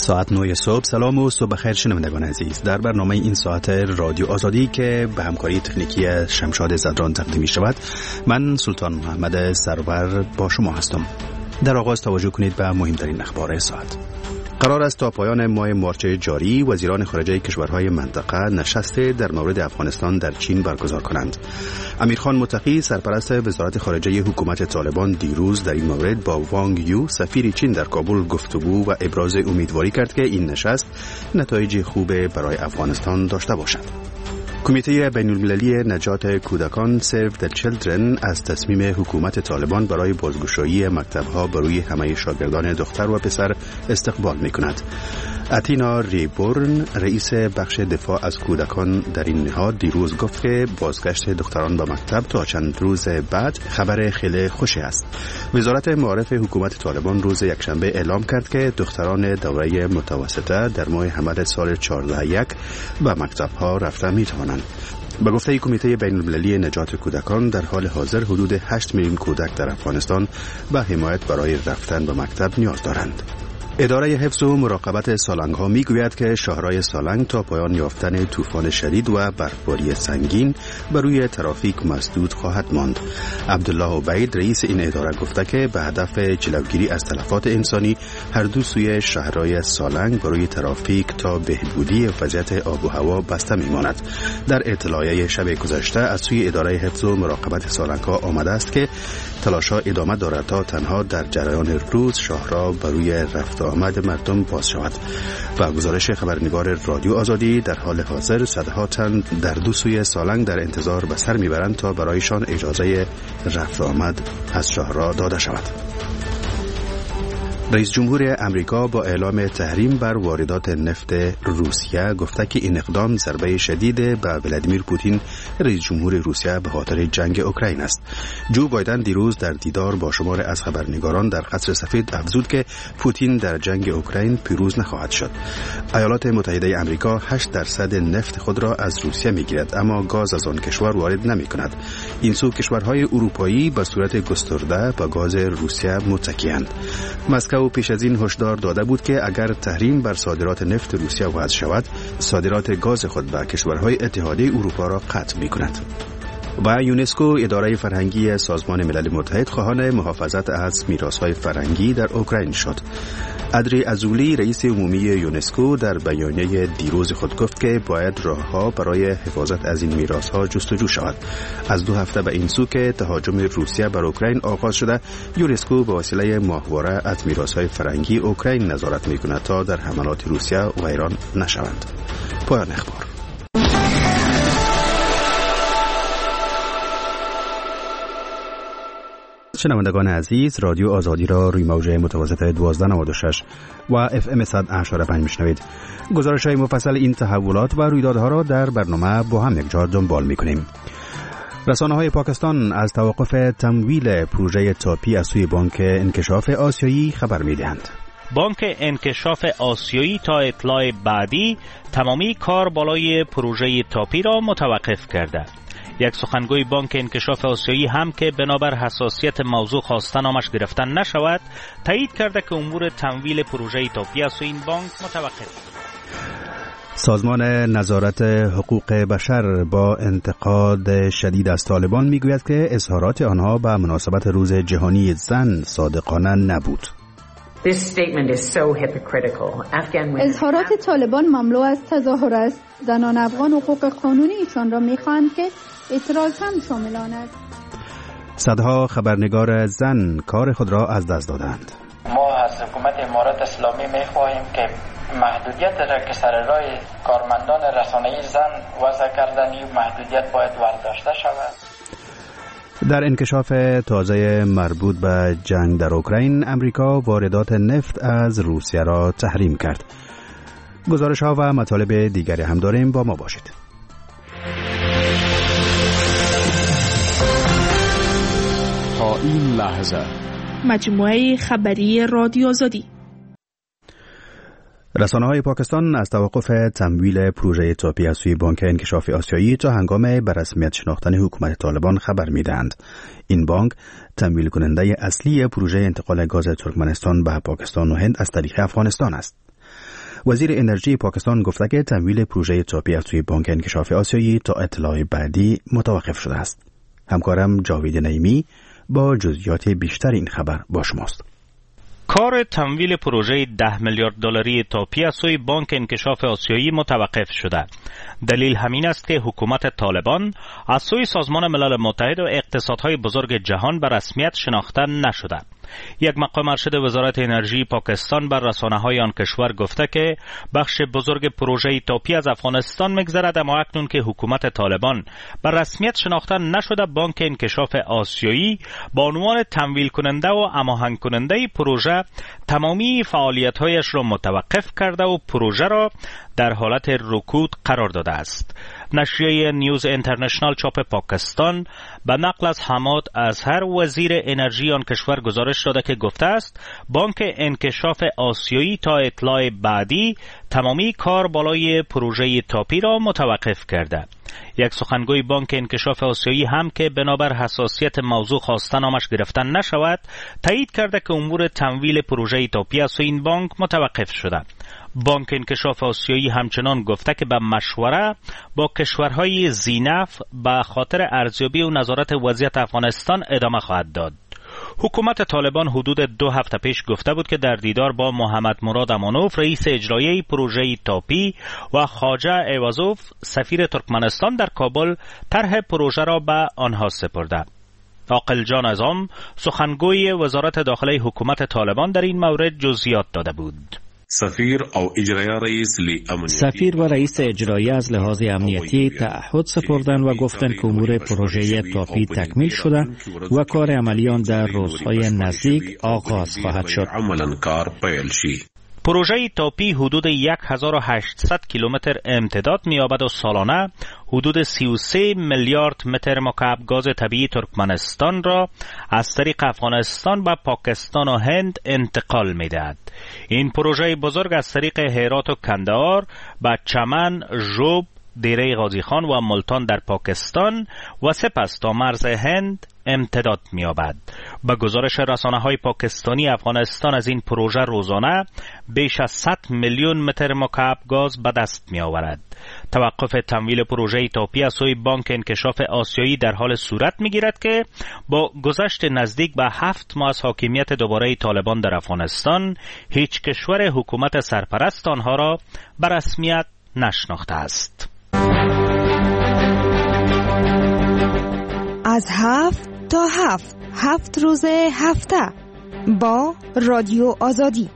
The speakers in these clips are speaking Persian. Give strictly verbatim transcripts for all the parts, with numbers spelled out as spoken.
ساعت نه صبح. سلام و صبح بخیر شنوندگان عزیز. در برنامه این ساعت رادیو آزادی که به همکاری تکنیکی شمشاد زدران تقدیم می شود، من سلطان محمد سرور با شما هستم. در آغاز توجه کنید به مهمترین اخبار ساعت. قرار است تا پایان ماه مارچ جاری وزیران خارجه کشورهای منطقه نشست در مورد افغانستان در چین برگزار کنند. امیرخان متقی سرپرست وزارت خارجه حکومت طالبان دیروز در این مورد با وانگ یو سفیر چین در کابل گفتگو و ابراز امیدواری کرد که این نشست نتایج خوب برای افغانستان داشته باشد. کمیته بین‌المللی نجات کودکان Save the Children از تصمیم حکومت طالبان برای بازگشایی مکتب‌ها برای همه شاگردان دختر و پسر استقبال می‌کند. اتینا ریبورن رئیس بخش دفاع از کودکان در این نهاد دیروز گفت که بازگشت دختران به مکتب تا چند روز بعد خبر خیلی خوشی است. وزارت معارف حکومت طالبان روز یکشنبه اعلام کرد که دختران دوره متوسطه در ماه حمل سال چهارده یک به مکتب‌ها رفته می‌توانند. به گفته کمیته بین‌المللی نجات کودکان در حال حاضر حدود هشت میلیون کودک در افغانستان به حمایت برای رفتن به مکتب نیاز دارند. اداره حفظ و مراقبت سالنگ ها می گوید که شهرهای سالنگ تا پایان یافتن طوفان شدید و برفباری سنگین بر روی ترافیک مسدود خواهد ماند. عبدالله عبید رئیس این اداره گفته که به هدف جلوگیری از تلفات انسانی هر دو سوی شهرهای سالنگ برای ترافیک تا بهبودی وضعیت آب و هوا بسته می ماند. در اطلاعیه شب گذشته از سوی اداره حفظ و مراقبت سالنگ ها آمده است که تلاش‌ها ادامه دارد تا تنها در جریان روز شهرها برای رفت آمد مردم باز شود. و گزارش خبرنگار رادیو آزادی در حال حاضر صدها تن در دو سوی سالنگ در انتظار به سر میبرند تا برایشان اجازه رفت آمد از شهرها داده شود. رئیس جمهور امریکا با اعلام تحریم بر واردات نفت روسیه گفته که این اقدام ضربه شدید به ولادیمیر پوتین رئیس جمهور روسیه به خاطر جنگ اوکراین است. جو بایدن دیروز در دیدار با شمار از خبرنگاران در قصر سفید افزود که پوتین در جنگ اوکراین پیروز نخواهد شد. ایالات متحده امریکا هشت درصد نفت خود را از روسیه میگیرد اما گاز از آن کشور وارد نمی‌کند. این سو کشورهای اروپایی به صورت گسترده به گاز روسیه متکی‌اند. مسکو و پیش از این هشدار داده بود که اگر تحریم بر صادرات نفت روسیه وضع شود، صادرات گاز خود به کشورهای اتحادیه اروپا را قطع می‌کند. و یونسکو اداره فرهنگی سازمان ملل متحد خواهان محافظت از میراث‌های فرهنگی در اوکراین شد. ادری ازولی رئیس عمومی یونسکو در بیانیه دیروز خود گفت که باید راه‌ها برای حفاظت از این میراث‌ها جستجو شود. از دو هفته به این سو که تهاجم روسیه بر اوکراین آغاز شده، یونسکو به وسیله ماهواره از میراث‌های فرهنگی اوکراین نظارت می‌کند تا در حملات روسیه ویران نشوند. پایان اخبار. شنوندگان عزیز، رادیو آزادی را روی موج متوسط دوازده نود و شش و اف ام صد و هشتاد و پنج میشنوید. گزارش های مفصل این تحولات و رویدادها را در برنامه با هم یک جا دنبال میکنیم. رسانه های پاکستان از توقف تمویل پروژه تاپی از سوی بانک انکشاف آسیایی خبر میدهند. بانک انکشاف آسیایی تا اطلاع بعدی تمامی کار بالای پروژه تاپی را متوقف کرده. یک سخنگوی بانک انکشاف آسیایی هم که بنابر حساسیت موضوع خواسته نامش گرفتن نشود، تایید کرده که امور تمویل پروژه تاپی از این بانک متوقف. سازمان نظارت حقوق بشر با انتقاد شدید از طالبان میگوید که اظهارات آنها به مناسبت روز جهانی زن صادقانه نبود. اظهارات طالبان مملو از تظاهر است. زنان افغان حقوق قانونی ایشان را می‌خواهند که اعتراض هم شامل آن است. صدها خبرنگار زن کار خود را از دست دادند. ما از حکومت امارات اسلامی می‌خواهیم که محدودیت را که سر راه کارمندان رسانه‌ای زن وضع کردن، این محدودیت باید برداشته شود. در انکشاف تازه مربوط به جنگ در اوکراین، امریکا واردات نفت از روسیه را تحریم کرد. گزارش ها و مطالب دیگری هم داریم، با ما باشید. تا این لحظه مجموعه خبری رادیو آزادی. رسانه‌های پاکستان از توقف تمویل پروژه تاپی از سوی بانک انکشاف آسیایی تا هنگام به رسمیت شناختن حکومت طالبان خبر می‌دهند. این بانک تمویل کننده اصلی پروژه انتقال گاز ترکمنستان به پاکستان و هند از طریق افغانستان است. وزیر انرژی پاکستان گفته که تمویل پروژه تاپی از سوی بانک انکشاف آسیایی تا اطلاع بعدی متوقف شده است. همکارم جاوید نعیمی با جزئیات بیشتر این خبر با شماست. کار تمویل پروژه ده میلیارد دلاری تاپی از سوی بانک انکشاف آسیایی متوقف شده. دلیل همین است که حکومت طالبان از سوی سازمان ملل متحد و اقتصادهای بزرگ جهان به رسمیت شناخته نشده. یک مقام ارشد وزارت انرژی پاکستان بر رسانه‌های آن کشور گفته که بخش بزرگ پروژه تاپی از افغانستان می‌گذرد، اما اکنون که حکومت طالبان بر رسمیت شناخته نشده، بانک انکشاف آسیایی با عنوان تمویل کننده و هماهنگ کننده پروژه تمامی فعالیت‌هایش را متوقف کرده و پروژه را در حالت رکود قرار داده است. نشریه نیوز اینترنشنال چاپ پاکستان به نقل از حماد اظهر وزیر انرژی آن کشور گزارش داده که گفته است بانک انکشاف آسیایی تا اطلاع بعدی تمامی کار بالای پروژه تاپی را متوقف کرده. یک سخنگوی بانک انکشاف آسیایی هم که بنابر حساسیت موضوع خواسته نامش گرفتن نشود، تایید کرده که امور تمویل پروژه تاپی از این بانک متوقف شده. بانک انکشاف آسیایی همچنان گفته که به مشوره با کشورهای ذی‌نفع به خاطر ارزیابی و نظارت وضعیت افغانستان ادامه خواهد داد. حکومت طالبان حدود دو هفته پیش گفته بود که در دیدار با محمد مراد امانوف رئیس اجرایی پروژه تاپی و خواجه ایوازوف سفیر ترکمنستان در کابل طرح پروژه را به آنها سپرده. عاقل جان اعظم سخنگوی وزارت داخلی حکومت طالبان در این مورد جزئیات داده بود. سفیر او اجرایی رئیس سفیر و رئیس اجرایی از لحاظ امنیتی تعهد سپردن و گفتن که امور پروژه تاپی تکمیل شده و کار عملیان در روزهای نزدیک آغاز خواهد شد. پروژه تاپی حدود هزار و هشتصد کیلومتر امتداد می‌یابد و سالانه حدود سی و سه میلیارد متر مکعب گاز طبیعی ترکمنستان را از طریق افغانستان به پاکستان و هند انتقال می‌دهد. این پروژه بزرگ از طریق هرات و کندهار به چمن، ژوب، دیره غازی خان و ملتان در پاکستان و سپس تا مرز هند امتداد می‌یابد. به گزارش رسانه‌های پاکستانی، افغانستان از این پروژه روزانه بیش از صد میلیون متر مکعب گاز به دست می‌آورد. توقف تمویل پروژه تاپی از سوی بانک انکشاف آسیایی در حال صورت می‌گیرد که با گذشت نزدیک به هفت ماه از حاکمیت دوباره طالبان در افغانستان، هیچ کشور حکومت سرپرست آنها را به رسمیت نشناخته است. از هفت تا هفت هفت روز هفته با رادیو آزادی.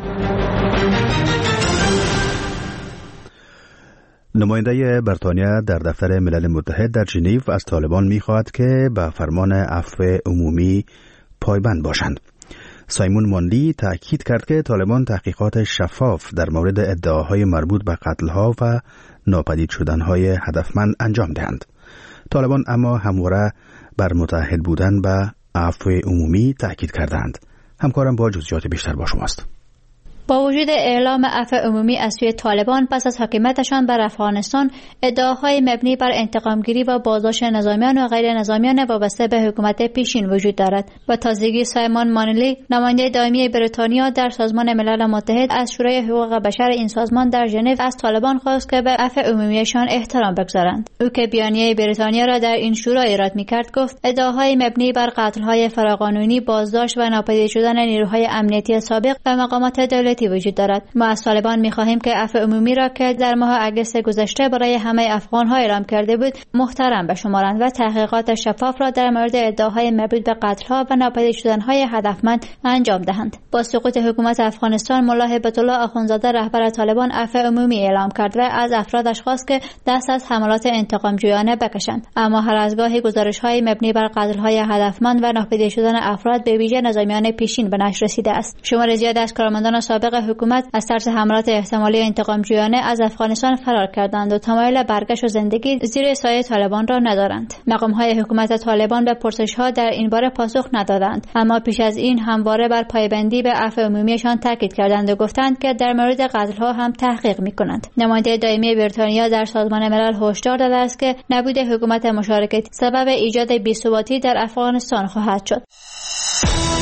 نماینده بریتانیا در دفتر ملل متحد در ژنو از طالبان می‌خواهد که به فرمان عفو عمومی پایبند باشند. سایمون مانلی تأکید کرد که طالبان تحقیقات شفاف در مورد ادعاهای مربوط به قتل‌ها و ناپدید شدن‌های هدفمند انجام دهند. طالبان اما همواره بر متعهد بودن به عفو عمومی تأکید کردند. همکارم با جزئیات بیشتر با شماست. با وجود اعلام عفو عمومی از سوی طالبان پس از حاکمیتشان بر افغانستان، ادعاهای مبنی بر انتقامگیری و بازداشت نظامیان و غیر نظامیان وابسته به حکومت پیشین وجود دارد. و تازگی سایمون مانلی، نماینده دائمی بریتانیا در سازمان ملل متحد، از شورای حقوق بشر این سازمان در ژنو از طالبان خواست که به عفو عمومیشان احترام بگذارند. او که بیانیه بریتانیا را در این شورا ایراد می‌کرد گفت ادعاهای مبنی بر قتل‌های فراقانونی، بازداشت و ناپدید شدن نیروهای امنیتی سابق و مقامات دولتی وجود دارد. ما از طالبان می‌خواهیم که عفو عمومی را که در ماه اگست گذشته برای همه افغان‌ها اعلام کرده بود محترم بشمارند و تحقیقات شفاف را در مورد ادعاهای مربوط به قتل‌ها و ناپدید شدن‌های هدفمند انجام دهند. با سقوط حکومت افغانستان، ملا هیبت الله آخوندزاده رهبر طالبان عفو عمومی اعلام کرد و از افرادش خواست که دست از حملات انتقامجویانه بکشند. اما هر از گاهی گزارش‌های مبنی بر قتل‌های هدفمند و ناپدید شدن افراد به ویژه نظامیان پیشین به نشر رسیده است. شمار زیادی از کارمندان سابق حکومت از ترس حملات احتمالی انتقامجویانه از افغانستان فرار کردند و تمایل برگشت و زندگی زیر سایه طالبان را ندارند. مقام‌های حکومت طالبان به پرسش‌ها در این باره پاسخ ندادند، اما پیش از این همواره بر پایبندی به عفو عمومیشان تاکید کردند و گفتند که در مورد قتل‌ها هم تحقیق می‌کنند. نماینده دائمی بریتانیا در سازمان ملل هشدار داده است که نبود حکومت مشارکتی سبب ایجاد بی‌ثباتی در افغانستان خواهد شد.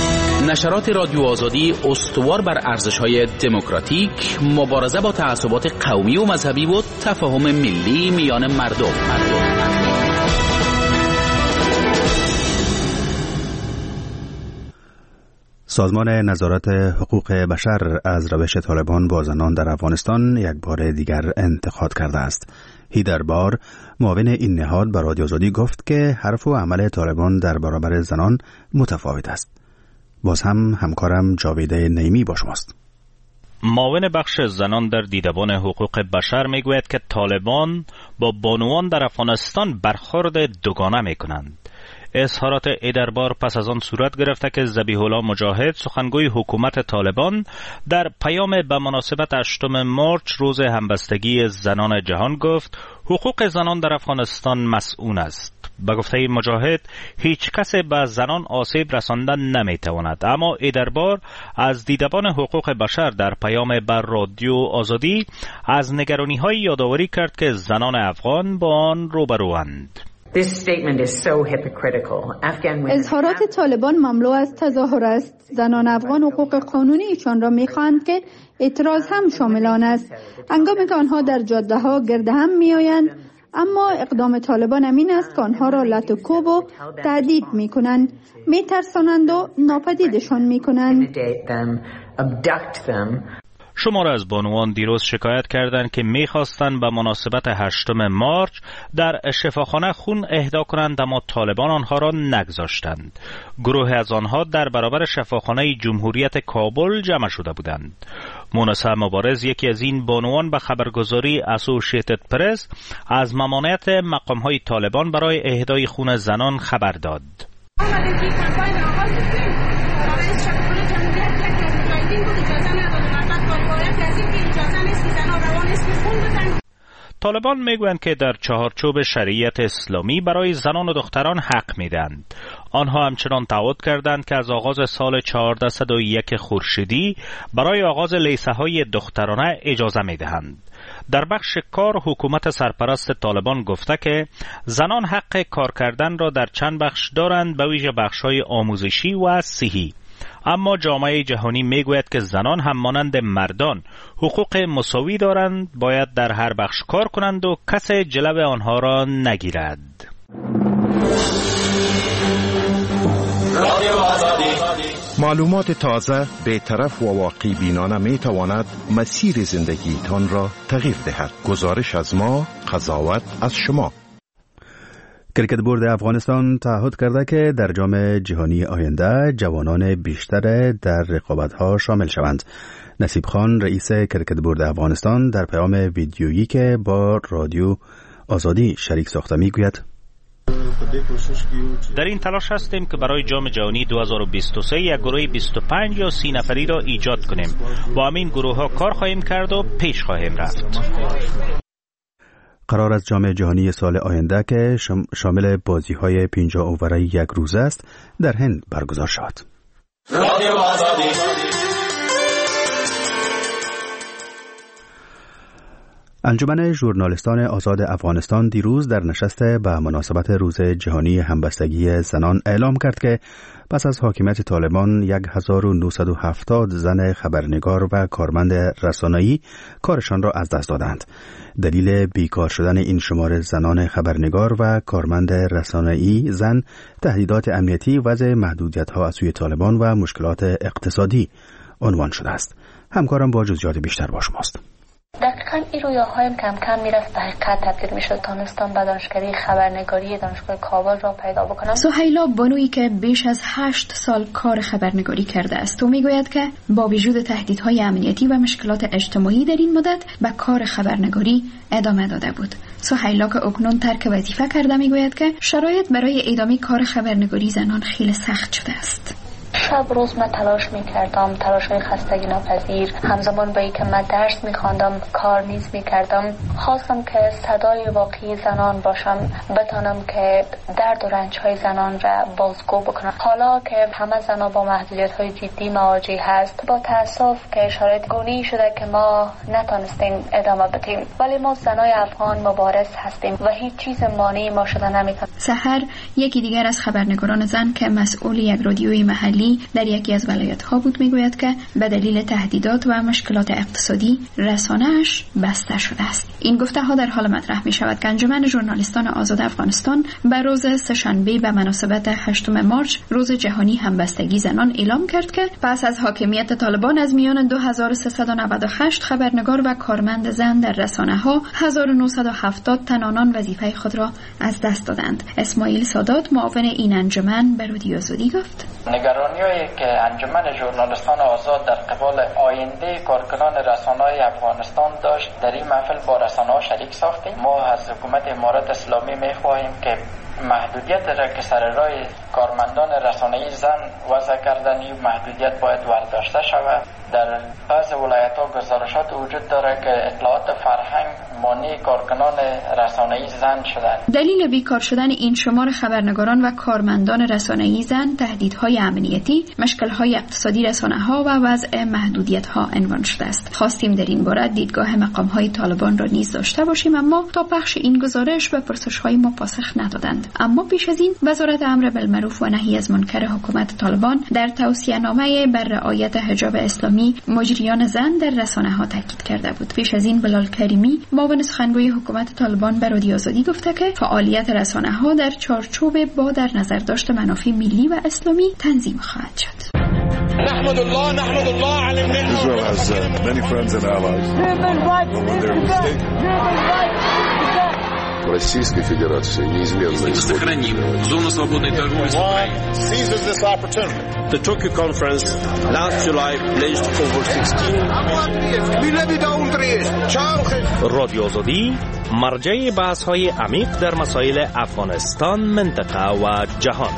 نشرات رادیو آزادی استوار بر ارزش‌های دموکراتیک، مبارزه با تعصبات قومی و مذهبی و تفاهم ملی میان مردم. سازمان نظارت حقوق بشر از روش طالبان با زنان در افغانستان یک بار دیگر انتقاد کرده است. هیدر بار، معاون این نهاد، به رادیو آزادی گفت که حرف و عمل طالبان در برابر زنان متفاوت است. باز هم همکارم جاوید نیمی با شماست. معاون بخش زنان در دیدبان حقوق بشر میگوید که طالبان با بانوان در افغانستان برخورد دوگانه میکنند. اظهارات ایدربار پس از آن صورت گرفته که ذبیح الله مجاهد، سخنگوی حکومت طالبان، در پیام به مناسبت هشتم مارچ روز همبستگی زنان جهان گفت حقوق زنان در افغانستان مسئول است. به گفته مجاهد هیچ کس به زنان آسیب رساندن نمیتواند، اما ایدربار از دیدبان حقوق بشر در پیام بر رادیو آزادی از نگرانی‌های یادآوری کرد که زنان افغان با آن روبروند. اظهارات طالبان مملو از تظاهر است. زنان افغان حقوق قانونی ایشان را می‌خواهند که اعتراض هم شامل آن است. هنگامی که آنها در جاده ها گرد هم می‌آیند، اما اقدام طالبان امین است که آنها را لط و کوب و تهدید می‌کنند، می‌ترسانند و ناپدیدشان می‌کنند. شمار از بانوان دیروز شکایت کردند که می‌خواستند به مناسبت هشتم مارچ در شفاخانه خون اهدا کنند، اما طالبان آنها را نگذاشتند. گروه از آنها در برابر شفاخانه جمهوریت کابل جمع شده بودند. مونسه مبارز، یکی از این بانوان، به خبرگزاری اسوسییتد پرس از ممانعت مقام‌های طالبان برای اهدای خون زنان خبر داد. طالبان میگویند که در چهارچوب شریعت اسلامی برای زنان و دختران حق میدند. آنها همچنان تعهد کردند که از آغاز سال چهارصد و یک خورشیدی برای آغاز لیسه های دخترانه اجازه میدهند. در بخش کار، حکومت سرپرست طالبان گفته که زنان حق کار کردن را در چند بخش دارند، به ویژه بخش‌های آموزشی و صحی. اما جامعه جهانی میگوید که زنان هم مانند مردان حقوق مساوی دارند، باید در هر بخش کار کنند و کسی جلو آنها را نگیرد. معلومات تازه، بی‌طرف و واقعی بینانه می تواند مسیر زندگیتان را تغییر دهد. گزارش از ما، قضاوت از شما. کرکت بورد افغانستان تعهد کرده که در جام جهانی آینده جوانان بیشتر در رقابت‌ها شامل شوند. نصیب خان، رئیس کرکت بورد افغانستان، در پیام ویدیویی که با رادیو آزادی شریک ساخته میگوید: در این تلاش هستیم که برای جام جهانی دو هزار و بیست و سه یک گروه بیست و پنج یا سی نفری را ایجاد کنیم. با همین گروه ها کار خواهیم کرد و پیش خواهیم رفت. قرار است جام جهانی سال آینده که شامل بازی‌های پنجاه اوورهای یک روزه است در هند برگزار شود. انجمن ژورنالیستان آزاد افغانستان دیروز در نشست به مناسبت روز جهانی همبستگی زنان اعلام کرد که پس از حاکمیت طالبان هزار و نهصد و هفتاد زن خبرنگار و کارمند رسانه‌ای کارشان را از دست دادند. دلیل بیکار شدن این شمار زنان خبرنگار و کارمند رسانه‌ای زن، تهدیدات امنیتی، وضع محدودیت‌ها از سوی طالبان و مشکلات اقتصادی عنوان شده است. همکارم با جزئیات بیشتر با شماست. دقیقاً این رویاهایم کم کم میرفت به حقیقت تبدیل میشد. تانستم به دانشکده خبرنگاری دانشگاه کابل را پیدا بکنم. سهیلا بانویی که بیش از هشت سال کار خبرنگاری کرده است و میگوید که با وجود تهدیدهای امنیتی و مشکلات اجتماعی در این مدت به کار خبرنگاری ادامه داده بود. سهیلا که اکنون ترک وظیفه کرده میگوید که شرایط برای ادامه کار خبرنگاری زنان خیلی سخت شده است. شب روز من تلاش میکردم، تلاش های خستگی ناپذیر. همزمان با اینکه من درس میخواندم کار نیز میکردم. خواستم که صدای واقعی زنان باشم، بتانم که درد و رنج های زنان را بازگو بکنم. حالا که همه زنان با محدودیت های جدی مواجه هست، با تاسف که شرایط گونی شده که ما نتونستیم ادامه بدیم، ولی ما زنای افغان مبارز هستیم و هیچ چیز مانعی ما شده نمیتونه. سحر، یکی دیگر از خبرنگاران زن که مسئول یک رادیوی محلی اسلامی در یکی از ولایت‌ها بود میگوید که به دلیل تهدیدات و مشکلات اقتصادی رسانه‌اش بسته شده است. این گفته‌ها در حال مطرح می‌شود که انجمن ژورنالیستان آزاد افغانستان به روز سه‌شنبه به مناسبت هشتم مارچ روز جهانی همبستگی زنان اعلام کرد که پس از حاکمیت طالبان از میان دو هزار و سیصد و نود و هشت خبرنگار و کارمند زن در رسانه‌ها هزار و نهصد و هفتاد تن آنان وظیفه خود را از دست دادند. اسماعیل سادات معاون این انجمن به رادیو آزادی گفت: نگرانی‌هایی که انجمن ژورنالیستان آزاد در قبال آینده کارکنان رسانه‌های افغانستان داشت در این محفل با رسانه‌ها شریک ساختیم. ما از حکومت امارات اسلامی می‌خواهیم که محدودیت را که سر راه کارمندان رسانه‌ای زن وضع کردن این محدودیت باید برداشته شود. در بعض ولایت‌ها گزارشات وجود داره که اطلاعات فرهنگ مانع کارکنان رسانه‌ای زن شدند. دلیل بیکار شدن این شمار خبرنگاران و کارمندان رسانه‌ای زن تهدیدهای امنیتی، مشکل‌های اقتصادی رسانه‌ها و وضع محدودیت‌ها عنوان شده است. خواستیم در این باره دیدگاه مقام‌های طالبان را نیز داشته باشیم، اما تا پخش این گزارش به پرسش‌های ما پاسخ ندادند. اما پیش از این وزارت امر بالمعروف و نهی از منکر حکومت طالبان در توصیه‌نامه بر رعایت حجاب اسلامی مجریان زن در رسانه‌ها تاکید کرده بود. پیش از این بلال کریمی معاون سخنگوی حکومت طالبان به رادیو آزادی گفته که فعالیت رسانه‌ها در چارچوب با در نظر داشت منافع ملی و اسلامی تنظیم خواهد شد. نحمد الله نحمد الله على النعمة. Israel has uh, many friends and allies. When they're mistaken. Российской Федерации неизменно сохраним зону свободной торговли с Украиной. Seizes this opportunity. The Tokyo conference last July pledged over sixteen. رادیو آزادی مرجع بحث‌های عمیق در مسائل افغانستان، منطقه و جهان.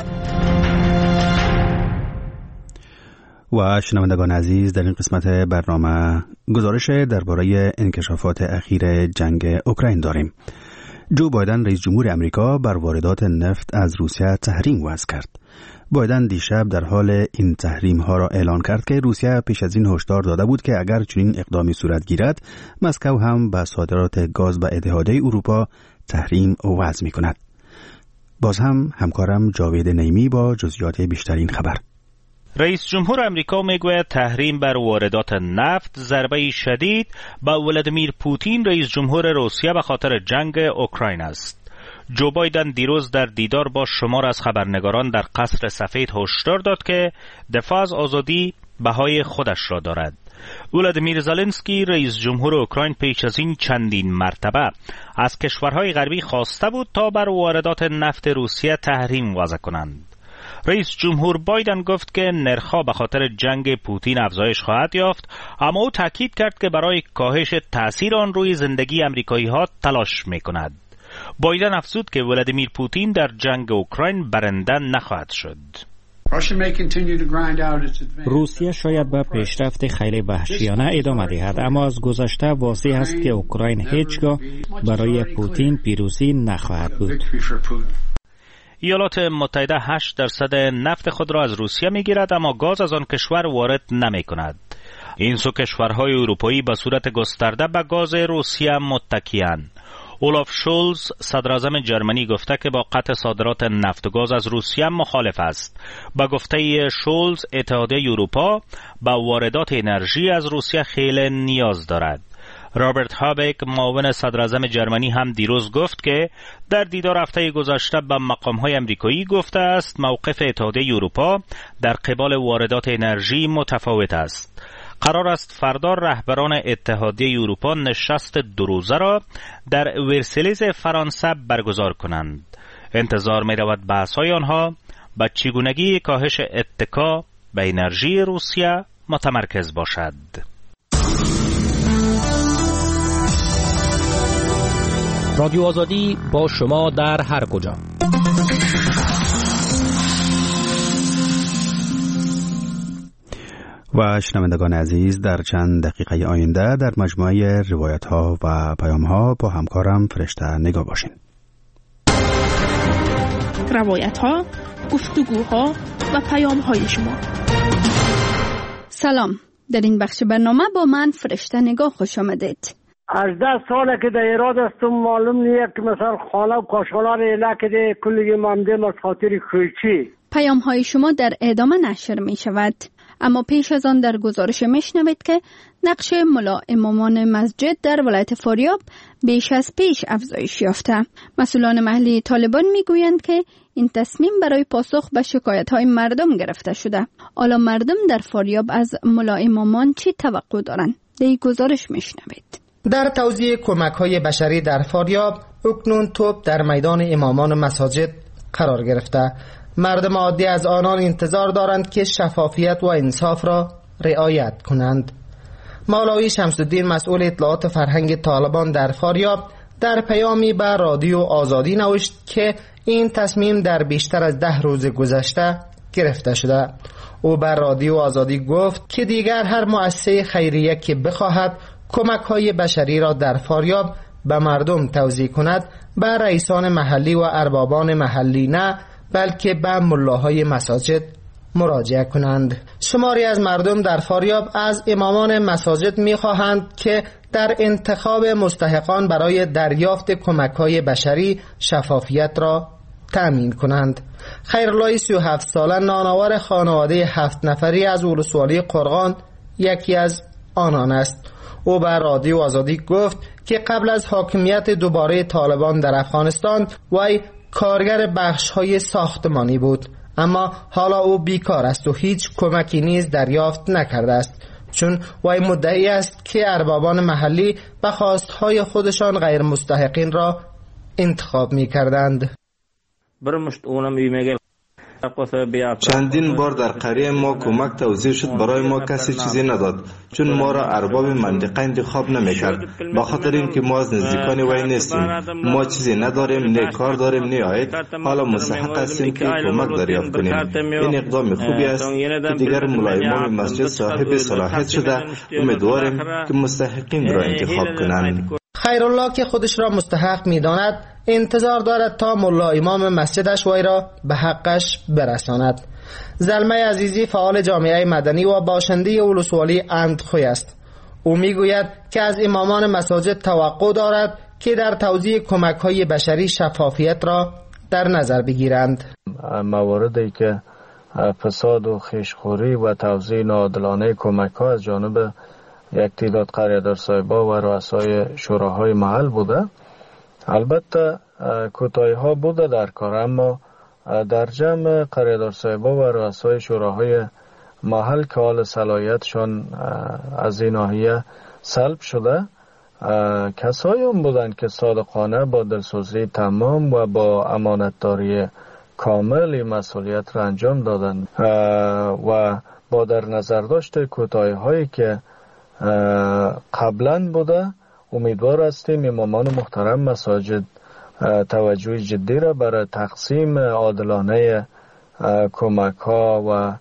و شنوندگان عزیز، در این قسمت برنامه گزارش درباره انکشافات اخیر جنگ اوکراین داریم. جو بایدن رئیس جمهور امریکا بر واردات نفت از روسیه تحریم وضع کرد. بایدن دیشب در حال این تحریم ها را اعلان کرد که روسیه پیش از این هشدار داده بود که اگر چنین اقدامی صورت گیرد، مسکو هم به صادرات گاز به اتحادیه اروپا تحریم وضع می کند. باز هم همکارم جاوید نیمی با جزئیات بیشتر این خبر. رئیس جمهور امریکا میگوید تحریم بر واردات نفت ضربه شدید به ولادیمیر پوتین رئیس جمهور روسیه به خاطر جنگ اوکراین است. جو بایدن دیروز در دیدار با شمار از خبرنگاران در قصر سفید هشدار داد که دفاع از آزادی بهای خودش را دارد. ولادیمیر زلنسکی رئیس جمهور اوکراین پیش از این چندین مرتبه از کشورهای غربی خواسته بود تا بر واردات نفت روسیه تحریم وضع کنند. رئیس جمهور بایدن گفت که نرخ‌ها به خاطر جنگ پوتین افزایش خواهد یافت، اما او تاکید کرد که برای کاهش تأثیر آن روی زندگی امریکایی‌ها تلاش می‌کند. بایدن افزود که ولادیمیر پوتین در جنگ اوکراین برنده نخواهد شد. روسیه شاید به پیشرفت خیلی وحشیانه ادامه دهد، اما از گذشته واضح است که اوکراین هیچگاه برای پوتین پیروزی نخواهد بود. ایالات متحده هشت درصد نفت خود را از روسیه میگیرد، اما گاز از آن کشور وارد نمی کند. این سو کشورهای اروپایی به صورت گسترده به گاز روسیه متکی‌اند. اولاف شولز صدراعظم جرمنی گفته که با قطع صادرات نفت و گاز از روسیه مخالف است. با گفته شولز اتحادیه اروپا به واردات انرژی از روسیه خیلی نیاز دارد. رابرت هابک معاون صدراعظم جرمنی هم دیروز گفت که در دیدار هفته گذشته به مقام‌های آمریکایی گفته است موقف اتحادیه اروپا در قبال واردات انرژی متفاوت است. قرار است فردا رهبران اتحادیه اروپا نشست دو روزه را در ورسلیز فرانسه برگزار کنند. انتظار می رود بحث‌های آنها به چگونگی کاهش اتکا به انرژی روسیه متمرکز باشد. رادیو آزادی با شما در هر کجا. و شنوندگان عزیز، در چند دقیقه آینده در مجموعه روایت ها و پیام ها با همکارم فرشته نگاه باشین. روایت ها، گفتگوها و پیام های شما. سلام، در این بخش برنامه با من فرشته نگاه خوش آمدید. از ده ساله که در ایراد هستم، معلوم نیست که مثلا خانه و کاشالا را ایله که ده کلی مانده از خاطر کویچی پیام های شما در ادامه نشر می شود. اما پیش از آن در گزارش می شنوید که نقش ملا امامان مسجد در ولایت فاریاب بیش از پیش افزایش یافته. مسئولان محلی طالبان می گویند که این تصمیم برای پاسخ به شکایت های مردم گرفته شده. حالا مردم در فاریاب از ملا امامان چی توقع دارند؟ در این گزارش می شنوید. در توزیع کمک های بشری در فاریاب اکنون توپ در میدان امامان مساجد قرار گرفته. مردم عادی از آنان انتظار دارند که شفافیت و انصاف را رعایت کنند. مولوی شمس الدین مسئول اطلاعات فرهنگ طالبان در فاریاب در پیامی به رادیو آزادی نوشت که این تصمیم در بیشتر از ده روز گذشته گرفته شده. او بر رادیو آزادی گفت که دیگر هر مؤسسه خیریه که بخواهد کمک های بشری را در فاریاب به مردم توزیع کند به رئیسان محلی و اربابان محلی نه، بلکه به ملاهای مساجد مراجعه کنند. شماری از مردم در فاریاب از امامان مساجد می‌خواهند که در انتخاب مستحقان برای دریافت کمک‌های بشری شفافیت را تأمین کنند. خیرالله سی و هفت ساله نانآور خانواده هفت نفری از ولسوالی قرغان یکی از آنان است. او بر رادیو آزادی گفت که قبل از حاکمیت دوباره طالبان در افغانستان وی کارگر بخش‌های ساختمانی بود، اما حالا او بیکار است و هیچ کمکی نیز دریافت نکرده است، چون وی مدعی است که اربابان محلی به خواستهای خودشان غیر مستحقین را انتخاب می‌کردند. چندین بار در قریه ما کمک توزیع شد، برای ما کسی چیزی نداد، چون ما را ارباب منطقه انتخاب نمیکرد. با خاطر اینکه ما از نزدیکان وی نیستیم، ما چیزی نداریم، نه کار داریم نه عاید، حالا مستحق هستیم که کمک دریافت کنیم. این اقدام خوبی است که دیگر ملای امام مسجد صاحب صلاحیت شده. امیدواریم که مستحقین را انتخاب کنند. خیرالله که خودش را مستحق می‌داند انتظار دارد تا ملا امام مسجدش وی را به حقش برساند. زلمه عزیزی فعال جامعه مدنی و باشنده ولسوالی اندخوی است. او میگوید که از امامان مساجد توقع دارد که در توزیع کمک‌های بشری شفافیت را در نظر بگیرند. مواردی که فساد و خیشخوری و توزیع ناعادلانه کمک‌ها از جانب یک تعداد قریه‌دار صاحبا و رؤسای شوراهای محل بوده، البته کوتاهی ها بوده در کار، اما در جمع قریه‌دار صاحبا و رؤسای شوراهای محل که حال صلاحیتشان از این ناحیه سلب شده، کسایی هم بودند که صادقانه با دلسوزی تمام و با امانتداری کامل این مسئولیت را انجام دادند و با در نظر داشت کوتاهی هایی که قبلا بوده، امیدوار هستیم امامان محترم مساجد توجه جدی را برای تقسیم عادلانه کمک ها و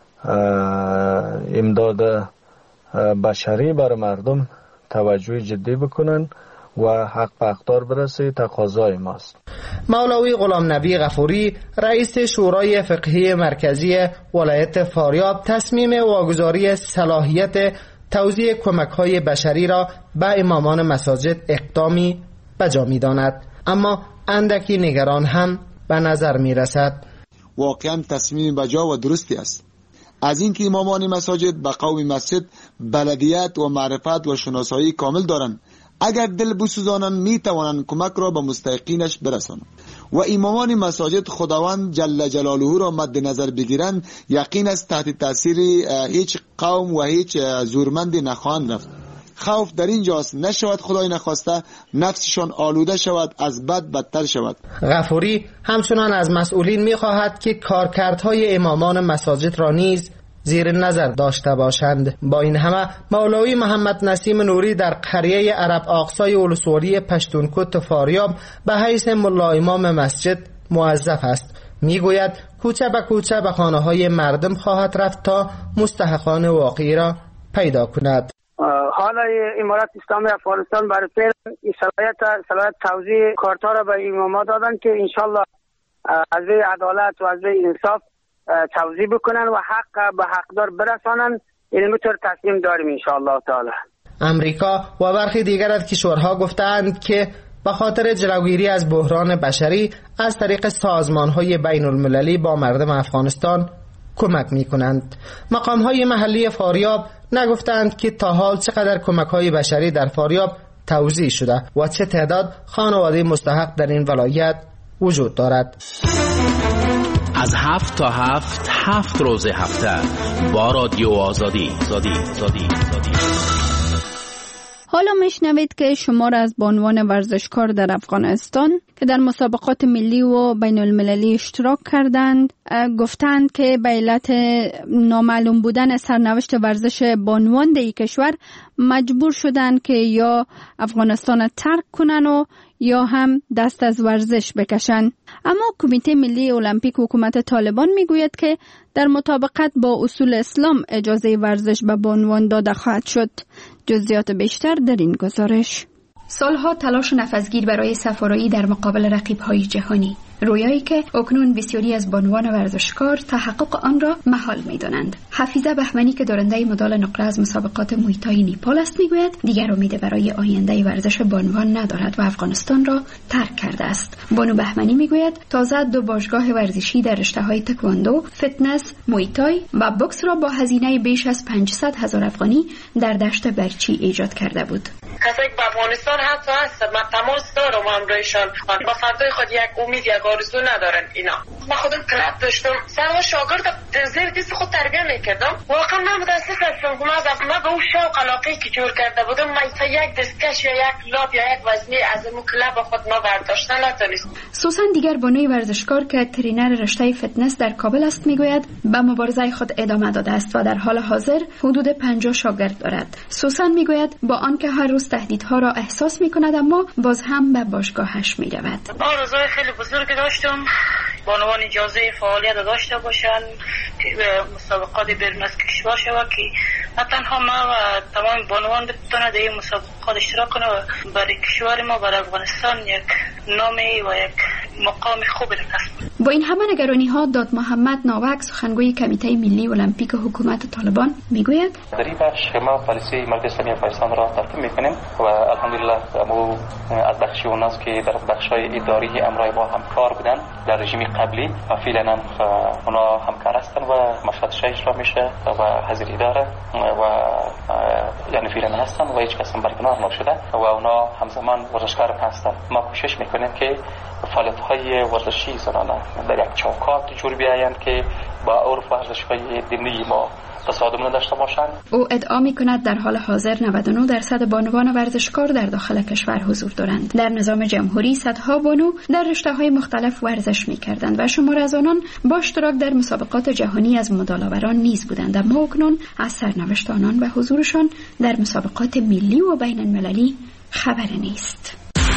امداد بشری برای مردم توجه جدی بکنن و حق به اقدار برسه تقاضای ماست. مولوی غلام نبی غفوری رئیس شورای فقهی مرکزی ولایت فاریاب تصمیم واگذاری صلاحیت توزیع کمک‌های بشری را به امامان مساجد اقدامی بجا می‌داند، اما اندکی نگران هم به نظر می‌رسد. واقعا تصمیم بجا و درستی است، از اینکه امامان مساجد به قوم مسجد بلدیت و معرفت و شناسایی کامل دارند. اگر دل بسوزانند می توانند کمک را به مستحقینش برسانند و امامان مساجد خداوند جل جلاله را مد نظر بگیرند، یقین است تحت تاثیر هیچ قوم و هیچ زورمندی نخواهند رفت. خوف در اینجاست نشود خدای نخواسته نفسشان آلوده شود، از بد بدتر شود. غفوری همچنان از مسئولین می‌خواهد که کارکردهای امامان مساجد را نیز زیر نظر داشته باشند. با این همه مولوی محمد نسیم نوری در قریه عرب آقصای ولسوالی پشتونکوت فاریاب به حیث ملا امام مسجد موظف است. میگوید کوچه به کوچه به خانه‌های مردم خواهد رفت تا مستحقان واقعی را پیدا کند. حالا امارت اسلامی افغانستان برای فعل صلاحیت صلاحیت توزیع کارت‌ها را به اماما دادن که انشالله از عدالت و از انصاف توزیع بکنن و حق به حقدار برسانن. این طور تصمیم داریم انشاءالله تعالی. امریکا و برخی دیگر از کشورها گفتند که به خاطر جلوگیری از بحران بشری از طریق سازمان‌های بین المللی با مردم افغانستان کمک می‌کنند. مقام‌های محلی فاریاب نگفتند که تا حال چقدر کمک‌های بشری در فاریاب توزیع شده و چه تعداد خانواده مستحق در این ولایت وجود دارد. از هفت تا هفت هفت روز هفته با رادیو آزادی زادی زادی زادی. حالا میشنوید که شمار از بانوان ورزشکار در افغانستان که در مسابقات ملی و بین المللی اشتراک کردند گفتند که به علت نامعلوم بودن سرنوشت ورزش بانوان در کشور مجبور شدند که یا افغانستان را ترک کنن و یا هم دست از ورزش بکشن. اما کمیته ملی المپیک حکومت طالبان میگوید که در مطابقت با اصول اسلام اجازه ورزش به بانوان داده خواهد شد. جزئیات بیشتر در این گزارش. سالها تلاش نفسگیر برای سفارایی در مقابل رقیب‌های جهانی، رویایی که اکنون بسیاری از بانوان ورزشکار تحقق آن را محال می‌دانند. حفیظه بهمنی که دارنده مدال نقره از مسابقات موی تای نیپال است میگوید دیگر امید برای آینده ورزش بانوان ندارد و افغانستان را ترک کرده است. بانو بهمنی میگوید تازه دو باشگاه ورزشی در رشته‌های تکواندو، فتنس، موی تای و بوکس را با هزینه بیش از پانصد هزار افغانی در دشت برچی ایجاد کرده بود. کسایی که به افغانستان حتی هست من تماس دارم همراهشان با فردای خود یک امید یک آرزو ندارن. اینا من خودم کلاب داشتم سرها شاگرد زیر دست خود تربیه میکردم. واقعا من متاسف هستم که من به اون شوق علاقه که جور کرده بودم من تا یک دستکش یا یک لاب یا یک وزنی از اون کلاب خود ما برداشتن نتونستم. سوسن دیگر بانوی ورزشکار که ترینر رشته فتنس در کابل است میگوید به مبارزه خود ادامه داده است و در حال حاضر حدود پنجاه شاگرد دارد. سوسن میگوید با آنکه هر روز تهدیدها را احساس میکند اما باز هم به باشگاهش میرود. آرزوی خیلی بزرگی داشتم بانوان اجازه فعالیت داشته باشند مسابقات بیرون از کشور شود که نه تنها ما و تمام بانوان بتونه در این مسابقات اشتراک کنه و برای کشور ما برای افغانستان یک نامی و یک مقام خوبی را کسب. با این همه نگرانی ها داد محمد ناوک سخنگوی کمیته ملی المپیک حکومت طالبان میگوید در این بخش ما پالیسی مرکز اسلامی افغانستان را تطبیق میکنیم و الحمدلله ما از بخشی اوناست که در بخش‌های اداری امرای با همکار بودن در رژیم قبلی و فعلا اونا همکار هستن و مشورتش اجرا میشه و حاضری داره و یعنی فعلا هستن و هیچ کس برکنار نشده و اونا همزمان ورزشکار هستن. ما کوشش میکنیم که فعالیت‌های ورزشی زنانه در یک چوکات جور بیایند که با عرف ورزش‌های دینی ما تصادم نداشته باشند. او ادعا می‌کند در حال حاضر نود و نه درصد بانوان ورزشکار در داخل کشور حضور دارند. در نظام جمهوری صدها بانو در رشته‌های مختلف ورزش می‌کردند و شمار از آنان با اشتراک در مسابقات جهانی از مدال‌آوران نیز بودند، اما اکنون از سرنوشت آنان و حضورشان در مسابقات ملی و بین المللی خبری نیست.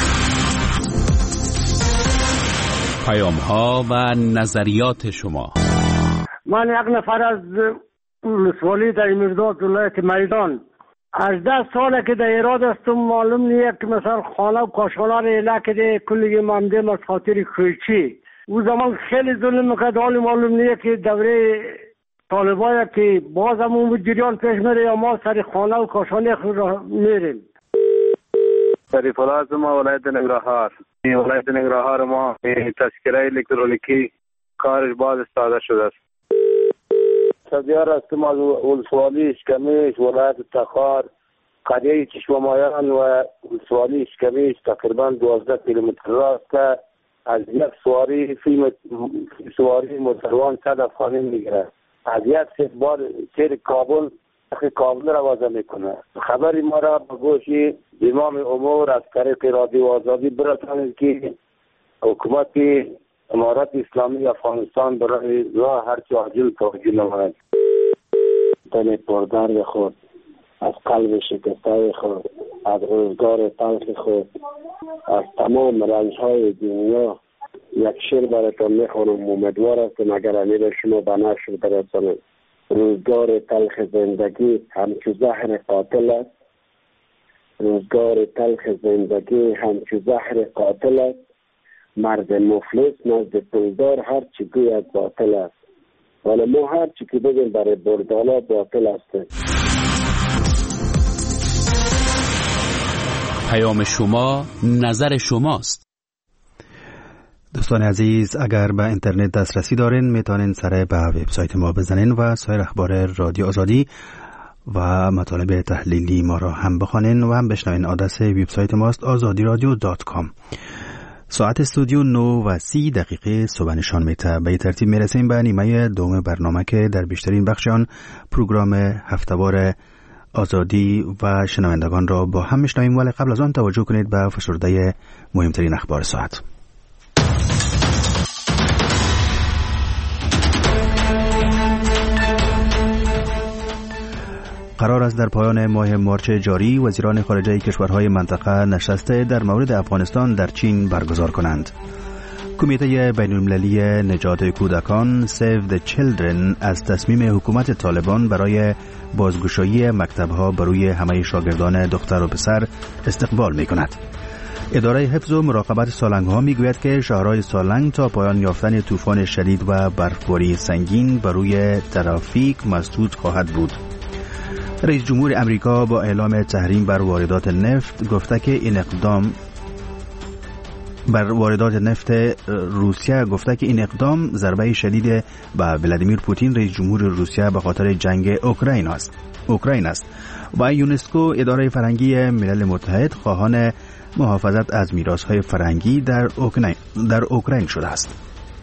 پیام‌ها و نظریات شما. من یک نفر از ولسوالی در مرداد ولایت میدان هجده ساله که در ایراد هستم. معلوم نیست که مثلا خانه و کاشانه را اله کده کلی ممدیم از خاطر کوچی او زمان خیلی ظلم میکرد. حالی معلوم نیست که دوره طالبای که باز هم اون جریان پیش میره یا ما سر خانه و کاشانه خود را میریم. شریف الله از ما ولایت ننگرهار. ولایت ننگرهار ما تذکره الکترونیکی کارش باز استفاده شده است. سبیار هستم از ولسوالی اشکمیش ولایت تخار قریه چشمامایان و ولسوالی اشکمیش تقریبا دوازده کیلومتر راست از یک سواری فیلم سواری موتروان صد افغانی میگیره. از یک سه بار سیر کابل اخی کابل را وضع میکنه. خبری ما را به گوش امام امور از طریق رادیو آزادی برسانید که حکومت امارت اسلامی افغانستان برای راه هرچی عاجل توجه نماید. دل پردرد خود از قلب شکسته خود از روزگار تلخ خود از تمام رنجهای دنیا یک شعر براتون میخوانم. امیدوار هستم اگر امیر شما به نشر برسانید. روزگار تلخ زندگی همچو زهر قاتل است. روزگار تلخ زندگی همچو زهر قاتل است. مرد مفلس نزد پولدار هر چی گوید باطل است. ولی ما هر چی که بگیم برای بردالا باطل است. پیام شما نظر شماست. دوستان عزیز، اگر به اینترنت دسترسی دارین میتونین سر به وبسایت ما بزنین و سایر اخبار رادیو آزادی و مطالب تحلیلی ما را هم بخوانین و هم بشنوین. آدرس وبسایت ماست آزادی رادیو دات کام. ساعت استودیو نو و سی دقیقه صبح نشان میده. به این ترتیب میرسیم به نیمه دوم برنامه که در بیشترین بخش آن پروگرام هفتهوار آزادی و شنوندگان را با هم میشنویم، ولی قبل از آن توجه کنید به فشرده مهمترین اخبار ساعت. قرار است در پایان ماه مارچ جاری وزیران خارجه کشورهای منطقه نشست در مورد افغانستان در چین برگزار کنند. کمیته بین‌المللی نجات کودکان Save the Children از تصمیم حکومت طالبان برای بازگشایی مکتب‌ها بروی همه شاگردان دختر و پسر استقبال می‌کند. اداره حفظ و مراقبت سالنگ‌ها می‌گوید که شهرهای سالنگ تا پایان یافتن طوفان شدید و برفباری سنگین بروی ترافیک مسدود خواهد بود. رئیس جمهور امریکا با اعلام تحریم بر واردات نفت گفته که این اقدام بر واردات نفت روسیه گفته که این اقدام ضربه شدید به ولادیمیر پوتین رئیس جمهور روسیه به خاطر جنگ اوکراین است. اوکراین است و یونسکو اداره فرهنگی ملل متحد خواهان محافظت از میراث‌های فرهنگی در اوکراین در اوکراین شده است.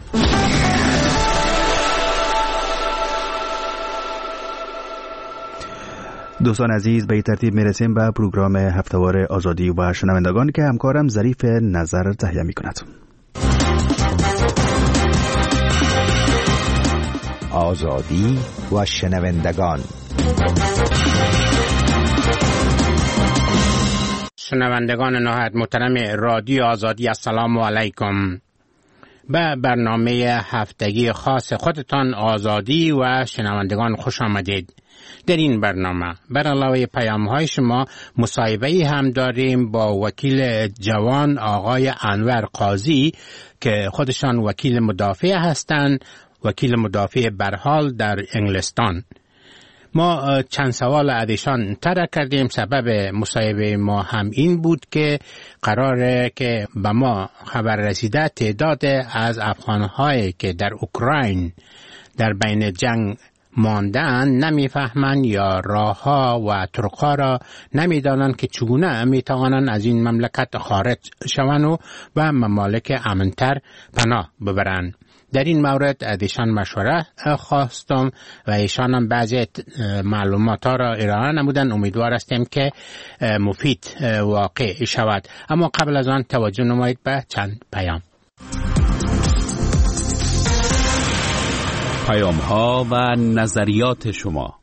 دوستان عزیز، به این ترتیب میرسیم به پروگرام هفتهوار آزادی و شنوندگان که همکارم ظریف نظر تهیه می کند. آزادی و شنوندگان. شنوندگان نهایت محترم رادیو آزادی، السلام علیکم. به برنامه هفتگی خاص خودتان آزادی و شنوندگان خوش آمدید. در این برنامه بر علاوه پیام‌های شما مصاحبه‌ای هم داریم با وکیل جوان آقای انور قاضی که خودشان وکیل مدافع هستند، وکیل مدافع برحال در انگلستان. ما چند سوال ازشان طرح کردیم. سبب مصاحبه ما هم این بود که قراره که به ما خبر رسیده تعداد از افغان‌هایی که در اوکراین در بین جنگ ماندن نمیفهمند یا راهها و طرقها را نمیدانند که چگونه میتوانند از این مملکت خارج شوند و به ممالک امنتر پناه ببرند. در این مورد از ایشان مشوره خواستم و ایشان هم بعضی معلومات ها را ارائه نمودند. امیدوار هستیم که مفید واقع شود. اما قبل از آن توجه نمایید به چند پیام. پیام ها و نظریات شما.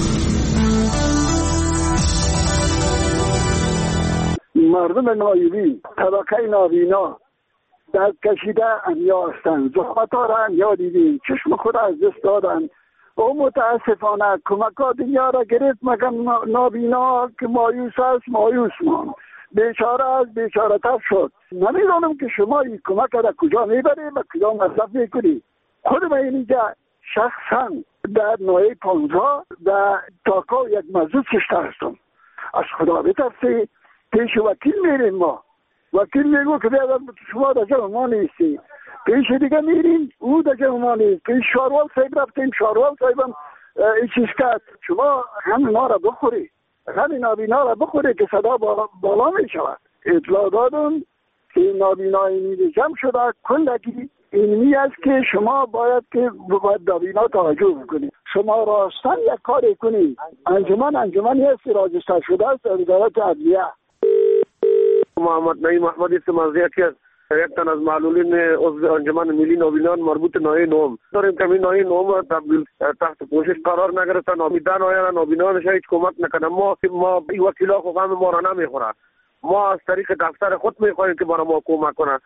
مردم نایبی، طبقه نابینا در کشیده انیا هستند. زحمت ها را انیا دیدیم، چشم خود از دست دادن. او متاسفانه کمک ها دنیا را گرفت، مگر نابینا که مایوس است مایوس ماند، بیچاره از بیچاره تر شد. نمیدانم که شما این کمک را کجا میبرید و کجا مصرف میکنید. خود من اینجا شخصا در نوعی پانزا در تاکا یک موضوع کشته هستم. از خدا بترسید پیش وکیل میریم. ما وکیل میگو که بیادر شما در جمع ما نیستی، پیش دیگه میریم او در جمع ما نیست. پیش شاروال صاحب رفتیم، شاروال صاحبم این چیز کرد. شما همین ما را بخوری، همین نابینا را بخوری که صدا بالا می شود. اطلاع دادم که نابینای میده جمع شده کلگی اینمی است که شما باید که باید نابینا توجه بکنید. شما راستن یک کاری کنید. انجمن انجمنی هستی راجستر شده است در وزارت عدلیه. محمد نعیم محمد است مزیتی است. یک تن از معلولین عضو انجمن ملی نابینان مربوط نوعی نوم داریم که این نوعی نوم تبدیل تحت پوشش قرار نگرفتن. نابیدان آیا نابینان شاید کمک نکنه. ما ما این وکیلا خو غم ما را نمیخوره. ما از طریق دفتر خود میخواهیم که برای ما کمک کنه.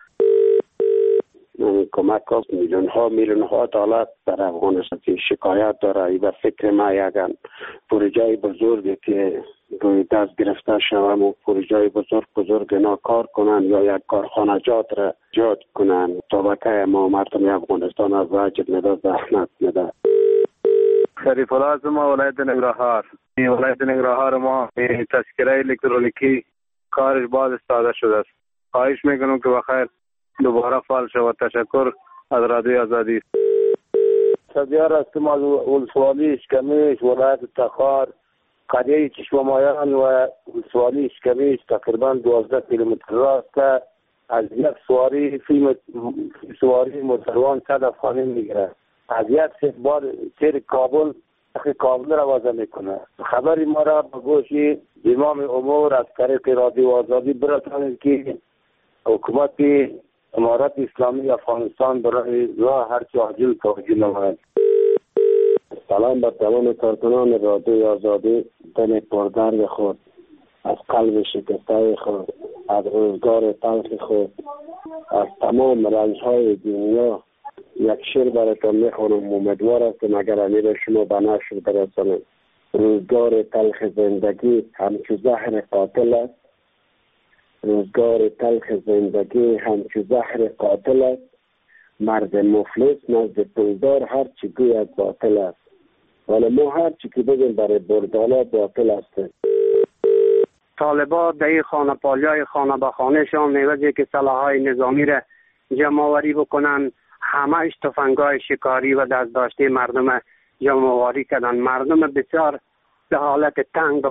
کمک ها میلیون ها میلیون ها دلار در افغانستان که شکایت داره. ای به فکر ما یک پروژه بزرگی که روی دست گرفته شوم و پروژه بزرگ بزرگ اینا کار کنن یا یک کارخانه جات را جات کنن. طبقه ما مردم افغانستان از واجب میده، زحمت میده. شریف الله ما ولایت ننگرهار. ولایت ننگرهار ما تذکره الکترونیکی کارش باز استاده شده است. خواهش میکنم که بخیر دوباره فعال شود. تشکر از رادیو آزادی. سدیار هستم از ولسوالی اشکمیش ولایت تخار قریه چشمامایان و ولسوالی اشکمیش تقریبا دوازده کیلومتر راست از یک سواری فیلم سواری موتروان صد افغانی میگیره. از یک سه بار سیر کابل اخی کابل را وضع میکنه. خبری ما را به گوش امام امور از طریق رادیو آزادی برسانید که حکومت امارت اسلامی افغانستان برای راه هرچی عاجل توجه نماید. سلام بر تمام کارکنان رادیو آزادی. دل پردرد خود از قلب شکسته خود از روزگار تلخ خود از تمام رنجهای دنیا یک شعر براتون میخوانم. امیدوار هستم اگر امیر شما به نشر برسانید. روزگار تلخ زندگی همچو زهر قاتل است. روزگار تلخ زندگی همچو زهر قاتل است. مرد مفلس نزد پولدار هر چی گوید باطل است. ولی ما هر چی که بگیم برای بردالا باطل است. طالبا در خانه پالیای خانه به خانه شان میوزی که سلاحهای نظامی را جمع آوری بکنن، همه تفنگای شکاری و دست داشته مردم جمع آوری کردن. مردم بسیار به حالت تنگ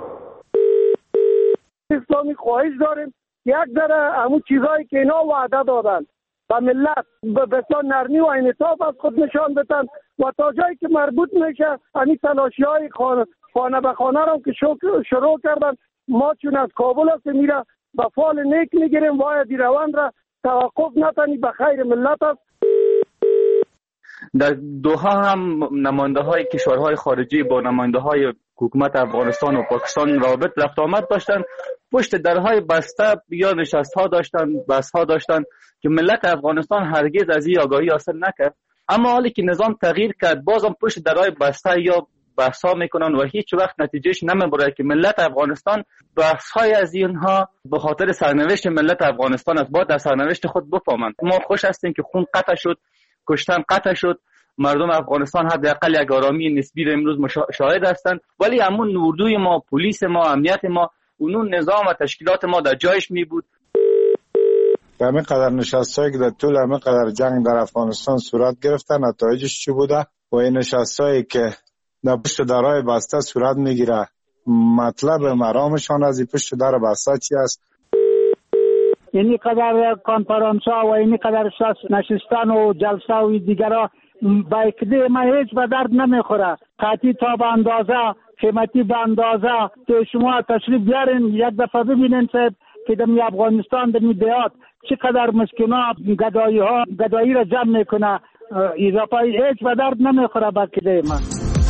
اسلامی خواهش داریم یک ذره همون چیزایی که اینا وعده دادن و ملت به بسیار نرمی و انعطاف از خود نشان بدن و تا جایی که مربوط میشه همین تلاشی های خانه, خانه به خانه را که شروع کردن. ما چون از کابل هستیم میره به فال نیک میگیریم. باید روند را توقف نتنی به خیر ملت است. در دوحه هم نماینده های کشورهای خارجی با نماینده های حکومت افغانستان و پاکستان رابط رفت آمد داشتن. پشت درهای بسته یا نشست ها داشتن، بحث ها داشتن که ملت افغانستان هرگز از این آگاهی حاصل نکرد. اما حالی که نظام تغییر کرد بازم پشت درهای بسته یا بحث ها میکنن و هیچ وقت نتیجهش نمیبره که ملت افغانستان بحث های از اینها به خاطر سرنوشت ملت افغانستان است. باید در سرنوشت خود بفهمند. ما خوش هستیم که خون قطع شد، کشتن قطع شد. مردم افغانستان حداقل یک آرامی نسبی را امروز شاهد هستند. ولی همون اردوی ما، پلیس ما، امنیت ما، اونون نظام و تشکیلات ما در جایش می بود. همه قدر نشستایی که در طول همه قدر جنگ در افغانستان صورت گرفتن نتایجش چی بوده و این نشستایی که در پشت درهای بسته صورت میگیره مطلب مرامشان از این پشت در بسته چی است؟ اینی قدر کنفرانس ها و اینی قدر نشستن و جلسه و دیگرها با اکده ما هیچ به درد نمیخوره. قطعی تا به اندازه، قیمتی به اندازه که شما تشریف بیارین یک دفعه ببینین صاحب که دمی افغانستان دمی دیات چقدر مسکینا گدایی ها گدایی را جمع میکنه. اضافه هیچ به درد نمیخوره با اکده ما.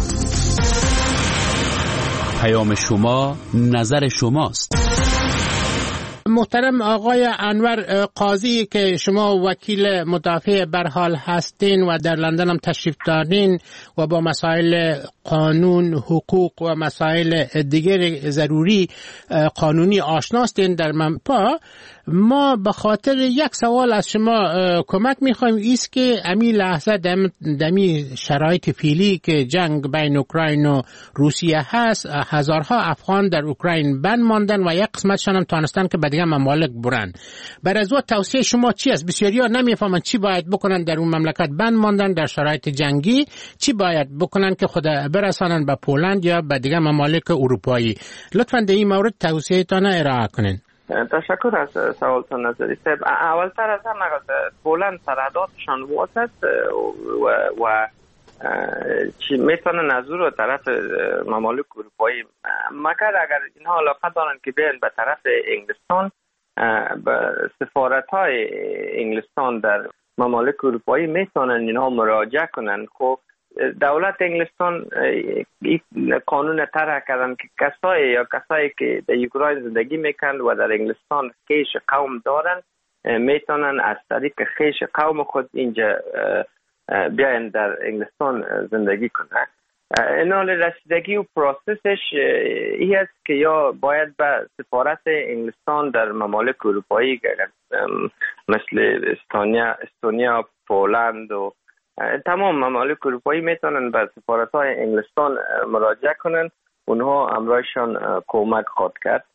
پیام شما نظر شماست. محترم آقای انور قاضی که شما وکیل مدافع برحال هستین و در لندن هم تشریف دارین و با مسائل قانون، حقوق و مسائل دیگر ضروری قانونی آشناستین در منپا، ما به خاطر یک سوال از شما کمک میخوایم. ایست که امی لحظه دم دمی شرایط فعلی که جنگ بین اوکراین و روسیه هست، هزارها افغان در اوکراین بند ماندن و یک قسمتشان هم تانستن که به دیگه ممالک برن. بر از او توصیه شما چی است؟ بسیاریا نمیفهمن چی باید بکنن در اون مملکت بند ماندن در شرایط جنگی، چی باید بکنن که خود برسانن به پولند یا به دیگه ممالک اروپایی. لطفاً در این مورد توصیه‌تان ارائه کنین. تشکر از سوالتان نظری صاحب. اولتر از همه پولند سرحداتشان واز است و, و چی میتونن از رو طرف ممالک اروپایی، مگر اگر اینها علاقه دارن که بیان به طرف انگلستان، به سفارت های انگلستان در ممالک اروپایی میتونن اینها مراجعه کنن. خب دولت انگلستان قانون طرح کردن که کسایی یا کسایی که در اوکراین زندگی میکنن و در انگلستان خیش قوم دارن میتونن از طریق خیش قوم خود اینجا بیاین در انگلستان زندگی کنن. اینال رسیدگی و پروسسش ای است که یا باید به سفارت انگلستان در ممالک اروپایی مثل استونیا، استونیا، پولند و تمام ممالک اروپایی میتونن به سفارت های انگلستان مراجعه کنن. اونها امرایشان کمک خواهد کرد.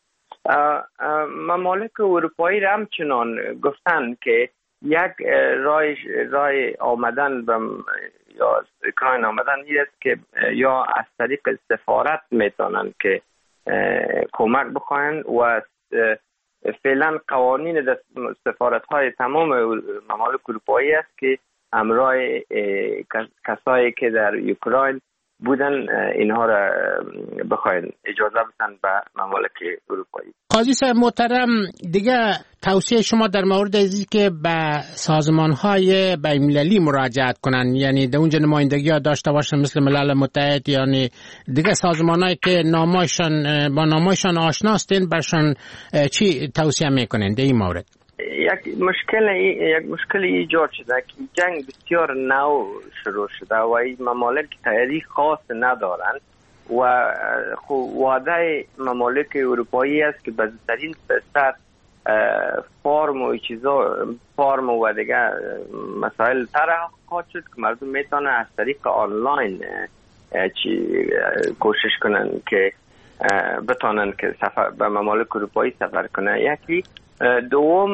ممالک اروپایی را همچنان گفتن که یک راه راه آمدن به یا اوکراین آمدن این است که یا از طریق سفارت میتونن که کمک بخواین و فعلا قوانین سفارت های تمام ممالک اروپایی است که همراه کسایی که در اوکراین بودن اینها را بخواین اجازه بدن به ممالک اروپایی. قاضی صاحب محترم، دیگه توصیه شما در مورد ازی که به سازمان‌های بین‌المللی مراجعت کنن، یعنی در اونجا نمایندگی ها داشته باشن مثل ملل متحد، یعنی دیگه سازمان‌هایی که نامایشان با نامایشان آشناستین برشان چی توصیه میکنین در این مورد؟ یک مشکل یک مشکل ایجاد شده که جنگ بسیار نو شروع شده و این ممالک تاریخ خاص ندارند و وعده ممالک اروپایی است که به زودترین فرصت فرم و چیزا فرم و دیگه مسائل طرح خواهد شد که مردم میتونن از طریق آنلاین چی کوشش کنن که بتونن که سفر به ممالک اروپایی سفر کنن. یکی دوم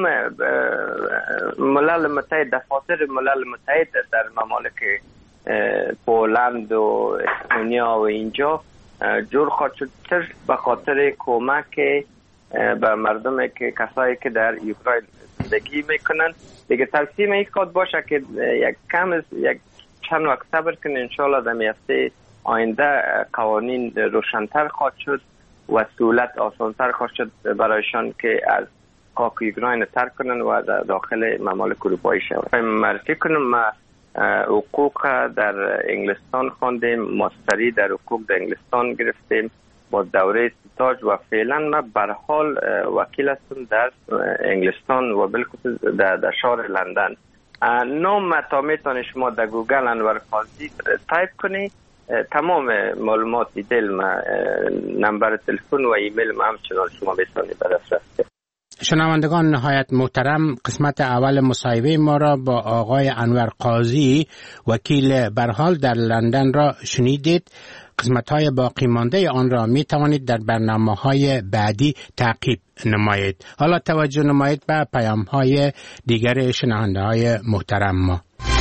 ملل متحد، دفاتر ملل متحد در ممالک پولند و اسپانیا و اینجا جور خواهد شد به خاطر کمک به مردم که کسایی که در اوکراین زندگی میکنن. دیگه توصیه این خواهد باشه که یک کم یک چند وقت صبر کنن، انشالله در هفته آینده قوانین روشن‌تر خواهد شد و سهولت آسان‌تر خواهد شد برایشان که از خاک اوکراین ترک کنن و در داخل ممالک اروپایی شوند. معرفی کنم ما حقوق در انگلستان خواندیم، ماستری در حقوق در انگلستان گرفتیم با دوره ستاج و فعلا ما به حال وکیل هستم در انگلستان و بالخصوص در, در شهر لندن. نام تا میتونید شما در گوگل انور قاضی تایپ کنی، تمام معلومات دیتیل ما، نمبر تلفن و ایمیل ما همچنان شما میتونید به دسترس. شنوندگان نهایت محترم، قسمت اول مصاحبه ما را با آقای انور قاضی وکیل برحال در لندن را شنیدید. قسمت‌های باقی مانده آن را می توانید در برنامه‌های بعدی تعقیب نمایید. حالا توجه نمایید به پیام‌های دیگر شنونده‌های محترم ما.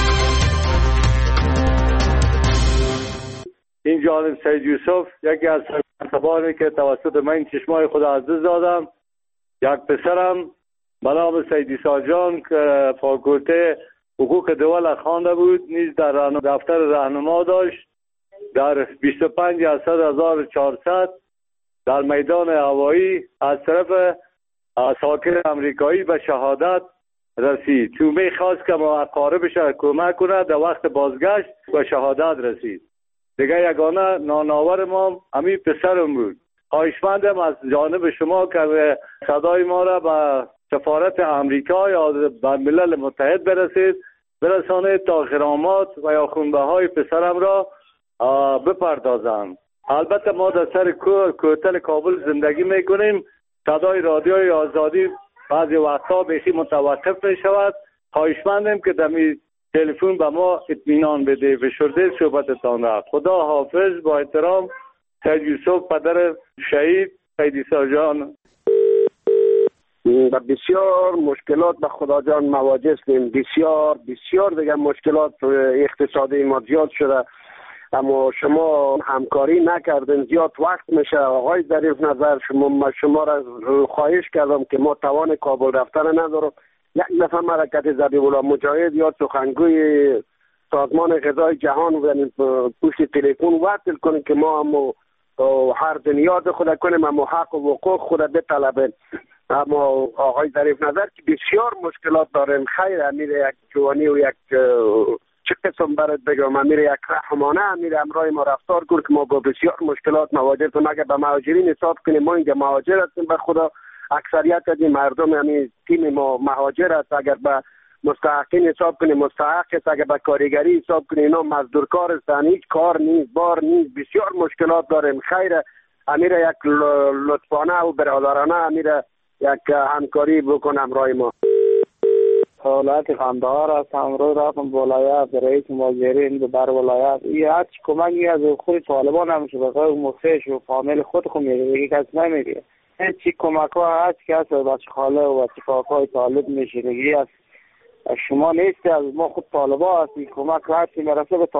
این جانب سید یوسف، یکی از سربازانی که توسط من چشمای خود عزیز دادم. یک پسرم به نام سید عیسی جان که فاکولته حقوق دول خوانده بود، نیز در دفتر راهنما داشت. در بیست و پنج اسد هزار و چهارصد در میدان هوایی از طرف ساکن امریکایی به شهادت رسید. تو میخواست که ما اقاربش کمک کنه، در وقت بازگشت به شهادت رسید. دیگه یگانه ناناور ما همین پسرم بود. خواهشمندم از جانب شما که صدای ما را به سفارت امریکا یا به ملل متحد برسید، برسانید تا غرامات و یا خونبه های پسرم را بپردازم. البته ما در سر کوتل کابل زندگی میکنیم، صدای رادیوی آزادی بعضی وقتا بیخی متوقف می شود. خواهشمندم که دمی تلفن به ما اطمینان بده. فشرده صحبتتان رفت. خدا حافظ. با احترام، سید یوسف پدر شهید سید عیسی جان. و بسیار مشکلات به خدا جان مواجه هستیم. بسیار بسیار دیگه مشکلات اقتصادی ما زیاد شده، اما شما همکاری نکردین، زیاد وقت میشه. آقای ظریف نظر، شما شما را خواهش کردم که ما توان کابل رفتن ندارم. یک دفعه حرکت ذبیح الله مجاهد یا سخنگوی سازمان غذای جهان بودن پشت تلفن وصل کنیم که ما هم هر دنیاد خود کنیم، اما حق و حقوق خود بطلبیم. اما آقای ظریف نظر که بسیار مشکلات داریم. خیر امیر یک جوانی و یک چه قسم برات بگم، امیر یک رحمانه امیر امرای ما رفتار کرد که ما با بسیار مشکلات مواجه هستیم. اگر به مهاجرین حساب کنیم، ما اینجا مهاجر هستیم به خدا، اکثریت از این مردم یعنی تیم ما مهاجر است. اگر به مستحقین حساب کنیم مستحق است، اگر به کارگری حساب کنیم اینا مزدور کار هستند، هیچ کار نیست، بار نیست، بسیار مشکلات داریم. خیر امیر یک لطفانه و برادرانه امیر یک همکاری بکنم رای ما. حالت خنده‌آور است. امروز رفتم ولایت رئیس مهاجرین در ولایت، این هیچ کمکی از خود طالبان نمیشه، بخاطر مخفیش و فامیل خود خود میگه، دیگه کس نمیگه. چی کمک ها هست که از بچه خاله و بچه کاکای طالب نشینگی است شما نیستی از ما خود طالبا هستی کمک هستی مرسه به